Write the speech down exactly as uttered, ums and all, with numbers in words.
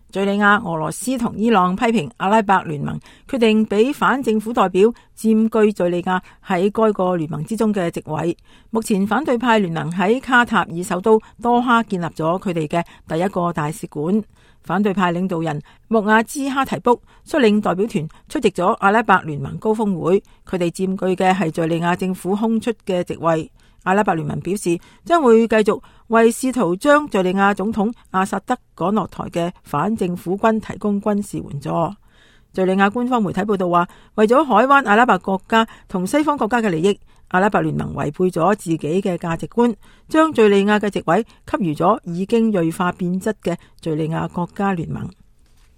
敘利亞、俄羅斯同伊朗批評阿拉伯聯盟決定俾反政府代表佔據敘利亞喺該個聯盟之中嘅席位。目前反對派聯盟喺卡塔爾首都多哈建立咗佢哋嘅第一個大使館。反對派領導人穆亞茲哈提卜率領代表團出席咗阿拉伯聯盟高峰會，佢哋佔據嘅係敘利亞政府空出嘅席位。阿拉伯聯盟表示將會繼續為試圖將敘利亞總統阿薩德趕落台嘅反政府軍提供軍事援助。敘利亞官方媒體報道話，為咗海灣阿拉伯國家同西方國家嘅利益，阿拉伯聯盟違背咗自己嘅價值觀，將敘利亞嘅席位給予咗已經銳化變質嘅敘利亞國家聯盟。